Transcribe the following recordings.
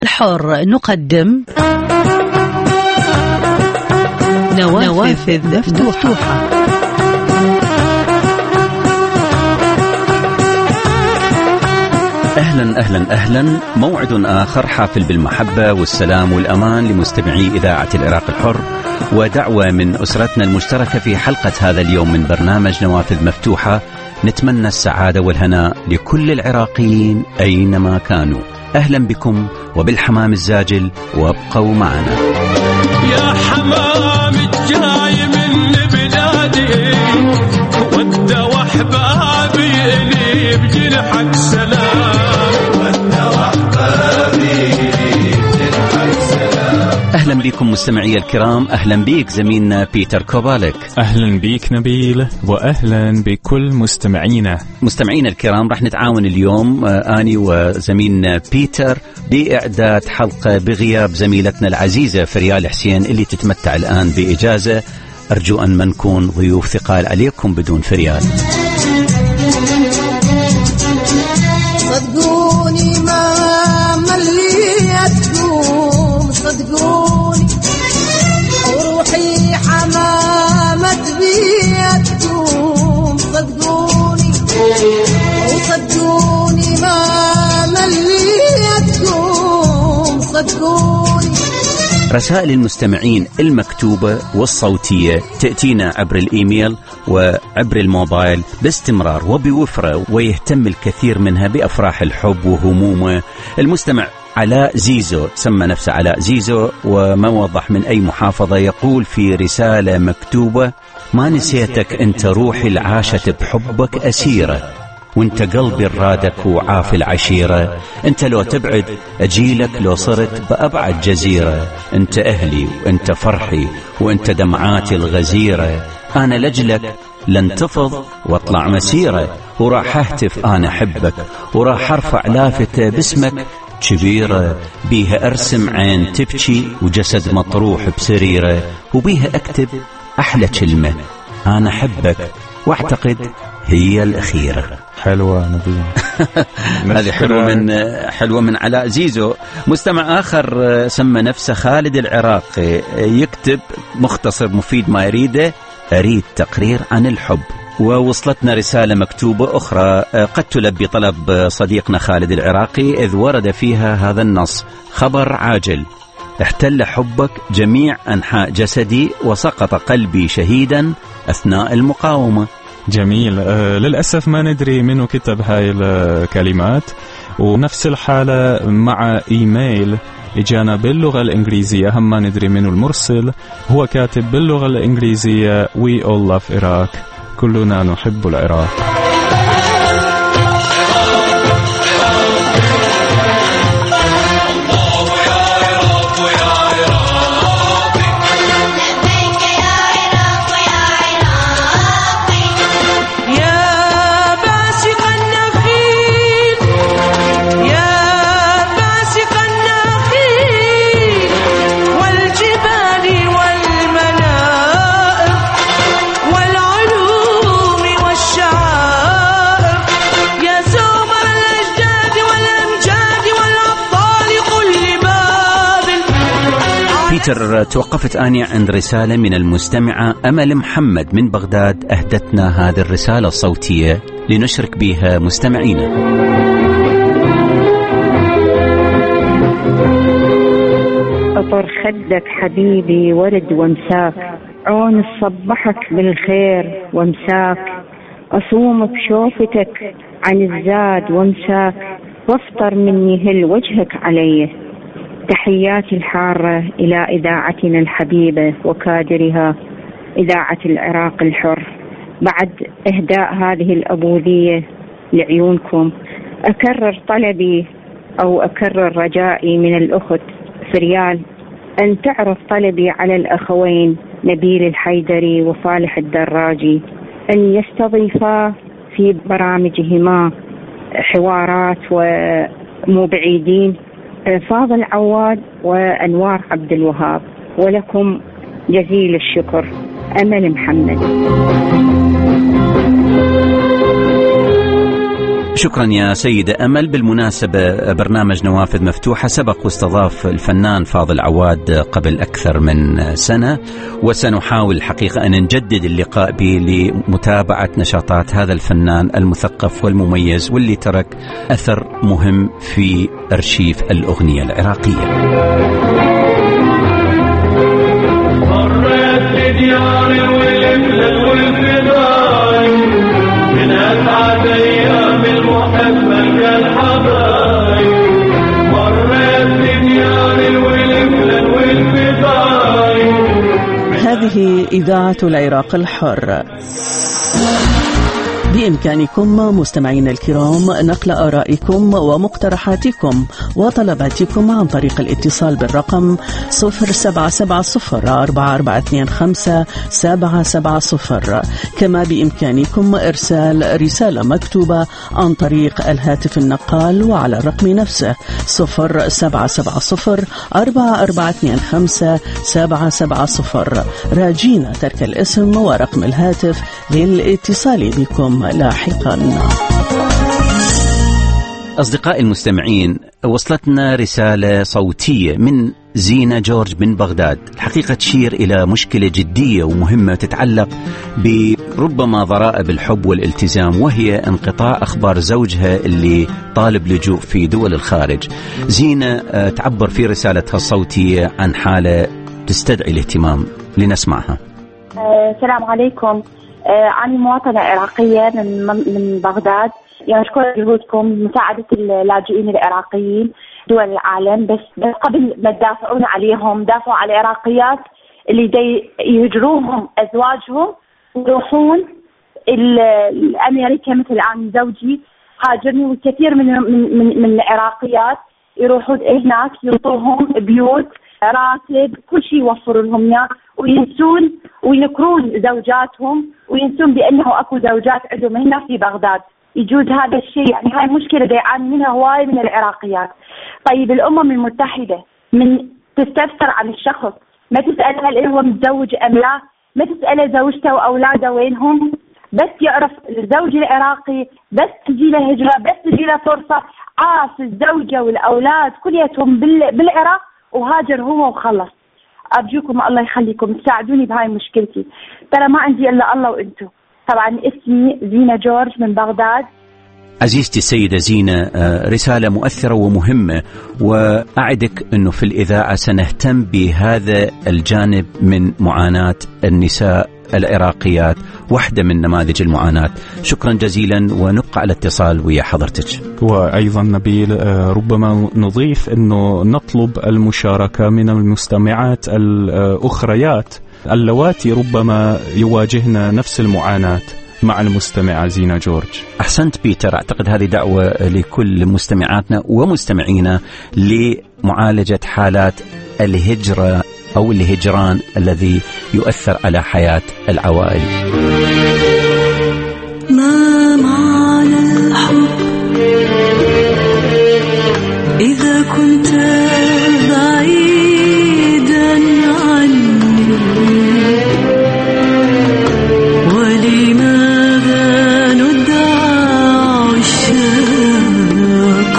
الحر نقدم نوافذ مفتوحة. أهلا أهلا أهلا، موعد آخر حافل بالمحبة والسلام والأمان لمستمعي إذاعة العراق الحر، ودعوة من أسرتنا المشتركة في حلقة هذا اليوم من برنامج نوافذ مفتوحة. نتمنى السعادة والهناء لكل العراقيين أينما كانوا. أهلا بكم وبالحمام الزاجل، وابقوا معنا. يا حمام الجاي من بلادي ود وحبابي لي بجنحك سلام، ود وحبابي لي بجنحك سلام. أهلا بكم مستمعي الكرام، أهلا بيك زميلنا بيتر كوبالك. أهلا بيك نبيل، وأهلا بكل مستمعينا الكرام. رح نتعاون اليوم أني وزميلنا بيتر بإعداد حلقة بغياب زميلتنا العزيزة فريال حسين اللي تتمتع الآن بإجازة. أرجو أن ما نكون ضيوف ثقال عليكم بدون فريال. صدقوني ما مليتكم، صدقوني وروحي حمامة بيتكم، صدقوني وصدقوني ما مليتكم، صدقوني. رسائل المستمعين المكتوبة والصوتية تأتينا عبر الإيميل وعبر الموبايل باستمرار وبوفرة، ويهتم الكثير منها بأفراح الحب وهمومه. المستمع علاء زيزو، سمى نفسه علاء زيزو وما وضح من أي محافظة، يقول في رسالة مكتوبة: ما نسيتك أنت روحي العاشت بحبك أسيرة، وانت قلبي الرادك وعاف العشيرة، انت لو تبعد اجيلك لو صرت بأبعد جزيرة، انت اهلي وانت فرحي وانت دمعاتي الغزيرة، انا لجلك لانتفض واطلع مسيرة، وراح اهتف انا احبك، وراح ارفع لافتة باسمك كبيرة، بيها ارسم عين تبكي وجسد مطروح بسريرة، وبيها اكتب احلى كلمة انا احبك، واعتقد هي الأخيرة. حلوة نبيل. هذه حلوة من علاء زيزو. مستمع آخر سمى نفسه خالد العراقي، يكتب مختصر مفيد ما يريده: أريد تقرير عن الحب. ووصلتنا رسالة مكتوبة أخرى قد تلبي طلب صديقنا خالد العراقي، إذ ورد فيها هذا النص: خبر عاجل، احتل حبك جميع أنحاء جسدي، وسقط قلبي شهيدا أثناء المقاومة. جميل. للأسف ما ندري منو كتب هاي الكلمات، ونفس الحالة مع إيميل إجانا باللغة الإنجليزية، هم ما ندري منو المرسل. هو كاتب باللغة الإنجليزية: We all love Iraq، كلنا نحب العراق. توقفت أني عند رسالة من المستمعة أمل محمد من بغداد، أهدتنا هذه الرسالة الصوتية لنشرك بها مستمعينا. أطر خدك حبيبي ورد وامساك، عون صبحك بالخير وامساك، أصوم بشوفتك عن الزاد وامساك، وافطر مني هل وجهك علي. تحياتي الحارة إلى إذاعتنا الحبيبة وكادرها إذاعة العراق الحر. بعد إهداء هذه الأبوذية لعيونكم، أكرر طلبي أو أكرر رجائي من الأخت فريال أن تعرف طلبي على الأخوين نبيل الحيدري وصالح الدراجي، أن يستضيفا في برامجهما حوارات ومو بعيدين فاضل عواد وأنوار عبد الوهاب. ولكم جزيل الشكر. أمل محمد. شكرا يا سيدة أمل. بالمناسبة برنامج نوافذ مفتوحة سبق واستضاف الفنان فاضل عواد قبل أكثر من سنة، وسنحاول الحقيقة أن نجدد اللقاء به لمتابعة نشاطات هذا الفنان المثقف والمميز واللي ترك أثر مهم في أرشيف الأغنية العراقية. مرت بديار والبلد والفداي من أسعد أيام المحبة كالحبايب، مرت بديار والبلد والفداي. هذه إذاعة العراق الحر. بإمكانكم مستمعينا الكرام نقل آرائكم ومقترحاتكم وطلباتكم عن طريق الاتصال بالرقم 07704425-770. كما بإمكانكم إرسال رسالة مكتوبة عن طريق الهاتف النقال وعلى الرقم نفسه 07704425-770. راجينا ترك الاسم ورقم الهاتف للاتصال بكم لاحقا. أصدقائي المستمعين، وصلتنا رسالة صوتية من زينة جورج من بغداد، الحقيقة تشير إلى مشكلة جدية ومهمة تتعلق بربما ضرائب الحب والالتزام، وهي انقطاع أخبار زوجها اللي طالب لجوء في دول الخارج. زينة تعبر في رسالتها الصوتية عن حالة تستدعي الاهتمام، لنسمعها. السلام عليكم. أنا مواطنة عراقية من بغداد. يعني أشكر جهودكم مساعدة اللاجئين العراقيين دول العالم، بس قبل ما تدافعون عليهم دافعوا على العراقيات اللي يهجروهم أزواجهم ويروحون الأمريكا. مثل الآن زوجي هاجرني، والكثير من العراقيات يروحون هناك يعطوهم بيوت، راتب، كل شيء يوفروا لهم اياه، وينسون وينكرون زوجاتهم وينسون بأنه أكو زوجات عندهم هنا في بغداد. يجوز هذا الشيء، يعني هاي مشكلة يعاني منها هواي من العراقيات. طيب الأمم المتحدة من تستفسر عن الشخص ما تسأل هل هو متزوج أم لا، ما تسأله زوجته وأولاده وينهم، بس يعرف الزوج العراقي بس تجي له هجرة، بس تجي له فرصة، عاف الزوجة والأولاد كليتهم بالعراق وهاجر هو وخلص. أرجوكم الله يخليكم تساعدوني بهاي مشكلتي، ترى ما عندي إلا الله وإنتو. طبعا اسمي زينة جورج من بغداد. عزيزتي السيدة زينة، رسالة مؤثرة ومهمة، وأعدك أنه في الإذاعة سنهتم بهذا الجانب من معاناة النساء العراقيات، واحدة من نماذج المعاناة. شكرا جزيلا، ونبقى على اتصال ويا حضرتك. وأيضا نبيل، ربما نضيف أنه نطلب المشاركة من المستمعات الأخريات اللواتي ربما يواجهن نفس المعاناة مع المستمعة زينة جورج. أحسنت بيتر، أعتقد هذه دعوة لكل مستمعاتنا ومستمعينا لمعالجة حالات الهجرة أو الهجران الذي يؤثر على حياة العوائل. ما معنى الحب إذا كنت بعيدا عني، ولماذا ندعى الشاق؟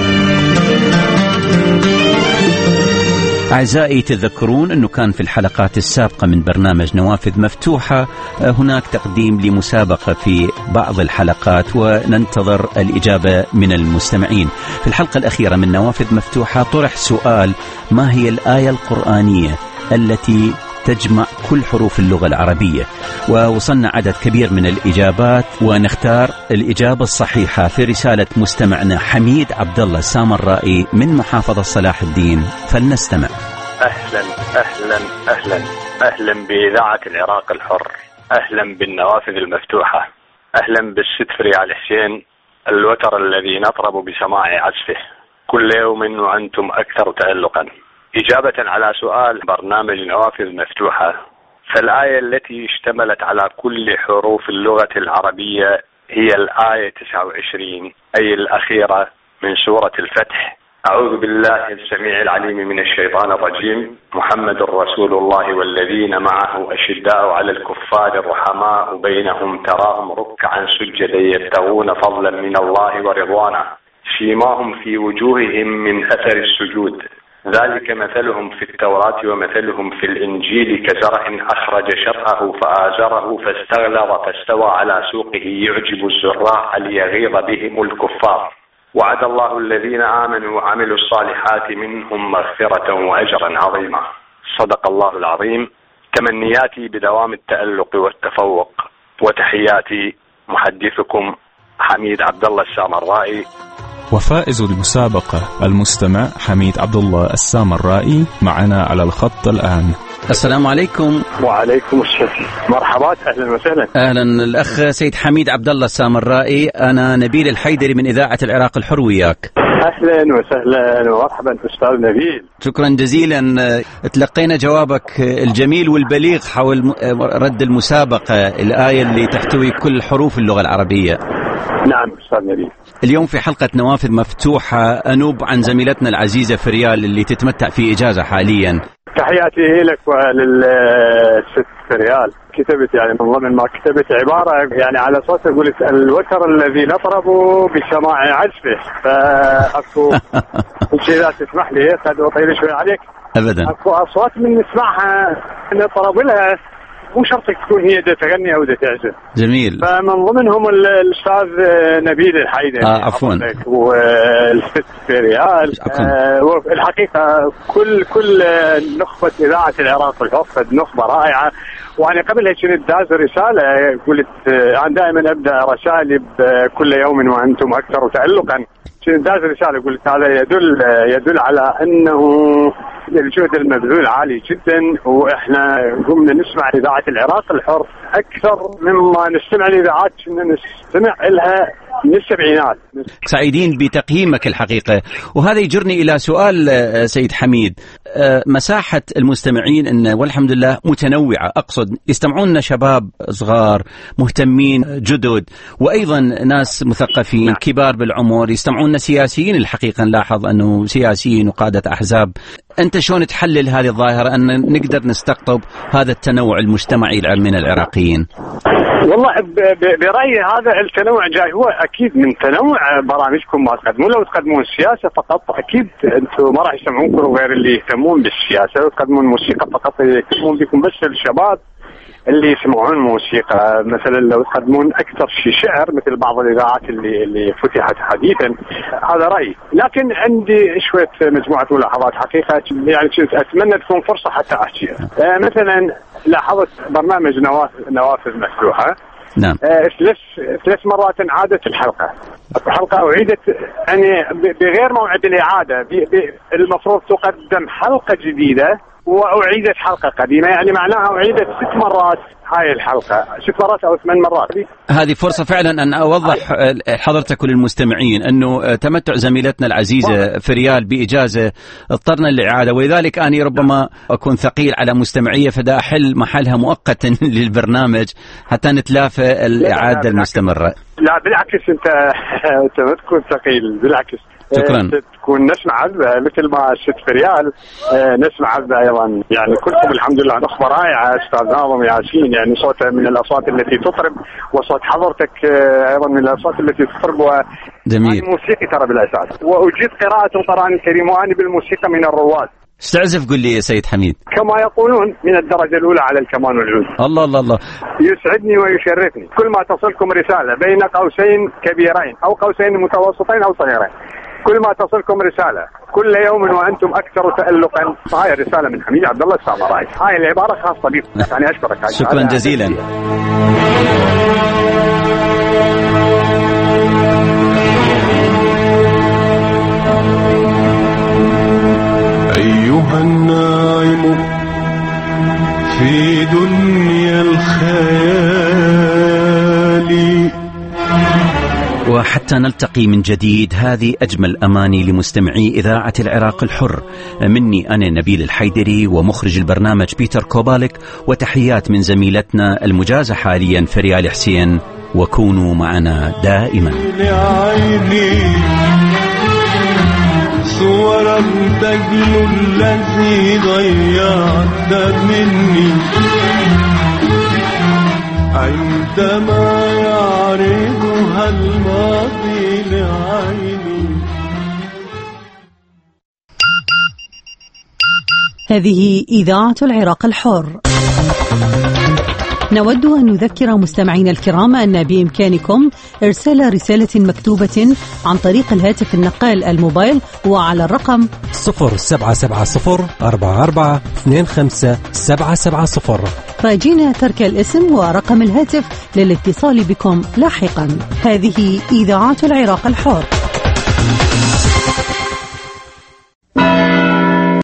أعزائي، تذكرون أنه كان في الحلقات السابقة من برنامج نوافذ مفتوحة هناك تقديم لمسابقة في بعض الحلقات، وننتظر الإجابة من المستمعين. في الحلقة الأخيرة من نوافذ مفتوحة طرح سؤال: ما هي الآية القرآنية التي تجمع كل حروف اللغة العربية؟ ووصلنا عدد كبير من الإجابات، ونختار الإجابة الصحيحة في رسالة مستمعنا حميد عبد الله السامرائي من محافظة صلاح الدين. فلنستمع. أهلا أهلا أهلا أهلا بإذاعة العراق الحر، أهلا بالنوافذ المفتوحة، أهلا بالشتفري على الحسين الوتر الذي نطرب بسماع عزفه كل يوم وأنتم أكثر تألقا. إجابة على سؤال برنامج نوافذ مفتوحة، فالآية التي اشتملت على كل حروف اللغة العربية هي الآية 29، أي الأخيرة من سورة الفتح، أعوذ بالله السميع العليم من الشيطان الرجيم. محمد رسول الله والذين معه أشداء على الكفار رحماء بينهم تراهم ركعا سجدا يبتغون فضلا من الله ورضوانه سيماهم في وجوههم من أثر السجود ذلك مثلهم في التوراة ومثلهم في الإنجيل كزرع أخرج شطأه فآزره فاستغلظ فاستوى على سوقه يعجب الزراع ليغيظ بهم الكفار وعد الله الذين آمنوا وعملوا الصالحات منهم مغفرة وأجرا عظيما. صدق الله العظيم. تمنياتي بدوام التألق والتفوق وتحياتي محدثكم حميد عبد الله السامرائي. وفائز المسابقة المستمع حميد عبد الله السامرائي معنا على الخط الآن. السلام عليكم. وعليكم السلام. مرحبا، أهلا وسهلا. أهلا الأخ سيد حميد عبد الله السامرائي، أنا نبيل الحيدري من إذاعة العراق الحر وياك. أهلا وسهلا ومرحبا أستاذ نبيل. شكرا جزيلا. تلقينا جوابك الجميل والبليغ حول رد المسابقة الآية اللي تحتوي كل حروف اللغة العربية. نعم أستاذ نبيل. اليوم في حلقة نوافذ مفتوحة أنوب عن زميلتنا العزيزة فريال اللي تتمتع في إجازة حاليا. تحياتي لك وللست فريال. كتبت يعني من ضمن ما كتبت عبارة يعني على صوت قلت الوتر الذي نطرب بسماع عزفه، فأكو إذا تسمح لي قد أطيل شوي عليك. أبدا. أكو أصوات من نسمعها نطرب لها مو شرط تكون هي دا تغني أو دا تعزف. جميل. فمن ضمنهم الأستاذ نبيل الحيدري. عفوا. والست فريال. الحقيقة كل نخبة إذاعة العراق الحر نخبة رائعة. وأنا قبلها كنت داز رسالة قلت أنا دائما أبدأ رسالي بكل يوم وأنتم أكثر تألقا. كنت داز رسالة قلت هذا يدل على أنه الجهد المبذول عالي جدا، وإحنا قمنا نسمع إذاعة العراق الحر أكثر مما نستمع لإذاعات كنا نستمع لها من السبعينات. سعيدين بتقييمك الحقيقة، وهذا يجرني إلى سؤال سيد حميد. مساحة المستمعين إن والحمد لله متنوعة، أقصد يستمعون شباب صغار مهتمين جدد، وأيضا ناس مثقفين كبار بالعمر، يستمعون سياسيين. الحقيقة نلاحظ أنه سياسيين وقادة أحزاب. أنت شلون تحلل هذه الظاهرة أن نقدر نستقطب هذا التنوع المجتمعي من العراقيين؟ والله برأيي هذا التنوع جاي هو أكيد من تنوع برامجكم ما تقدمون. لو تقدمون السياسة فقط أكيد أنتم ما راح يسمعونكم غير اللي يهتمون بالسياسة. وتقدمون موسيقى فقط يهتمون بكم بس الشباب اللي يسمعون موسيقى. مثلا لو تقدمون أكثر شيء شعر مثل بعض الإذاعات اللي فتحت حديثا. هذا رأيي. لكن عندي شوية مجموعة ملاحظات حقيقة يعني كنت أتمنى تكون فرصة حتى أحكيها. مثلا لاحظت برنامج نوافذ مفتوحة. نعم. 3 مرات عادت الحلقة. الحلقة أعيدت يعني بغير موعد الإعادة. المفروض تقدم حلقة جديدة وأعيدت حلقة قديمة، يعني معناها أعيدت 6 مرات هاي الحلقة، 6 مرات أو 8 مرات. هذه فرصة فعلا أن أوضح حضرتك وللمستمعين أنه تمتع زميلتنا العزيزة فريال بإجازة اضطرنا للإعادة، ولذلك أنا ربما أكون ثقيل على مستمعية فدا أحل محلها مؤقتا للبرنامج حتى نتلافى الإعادة المستمرة. لا بالعكس، أنت ما تكون ثقيل، بالعكس شكرا. تكون نسمع عذبة مثل ما الست فريال نسمع عذبة أيضا. يعني كلكم الحمد لله نخبة رائعة. أستاذ ناظم ياسين يعني صوته من الأصوات التي تطرب، وصوت حضرتك أيضا من الأصوات التي تطرب. جميل. موسيقي ترى بالأساس، وأجيد قراءة القرآن الكريم وأنا بالموسيقى من الرواد. استعزف قل لي يا سيد حميد. كما يقولون من الدرجة الأولى على الكمان والعود. الله الله الله. يسعدني ويشرفني كل ما تصلكم رسالة بين قوسين كبيرين أو قوسين متوسطين أو صغيرين. كل ما تصلكم رسالة كل يوم وأنتم أكثر تألقا. هاي الرسالة من حميد عبد الله السامرائي. هاي العبارة خاصة بي. يعني أشكرك. شكرا جزيلا. أيها النائم في دنيا الخيال. وحتى نلتقي من جديد، هذه أجمل أماني لمستمعي إذاعة العراق الحر. مني أنا نبيل الحيدري ومخرج البرنامج بيتر كوبالك، وتحيات من زميلتنا المجازة حاليا فريال حسين، وكونوا معنا دائما. صورا تجلو الذي ضيعت مني عندما يعرضها الماضي لعيني. هذه إذاعة العراق الحر. نود أن نذكر مستمعينا الكرام أن بإمكانكم إرسال رسالة مكتوبة عن طريق الهاتف النقال الموبايل وعلى الرقم 0770-4425-770. راجين ترك الاسم ورقم الهاتف للاتصال بكم لاحقا. هذه إذاعة العراق الحر.